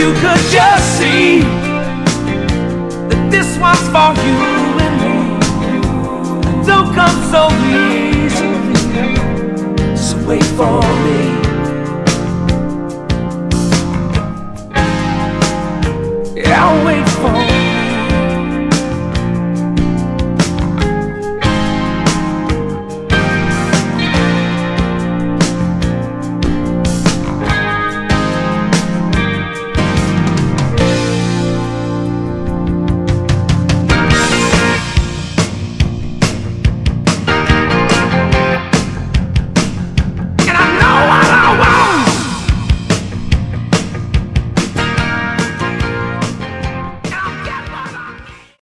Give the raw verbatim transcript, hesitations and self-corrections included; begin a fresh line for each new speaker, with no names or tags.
you could just see that this one's for you and me. Don't come so easily, so wait for me.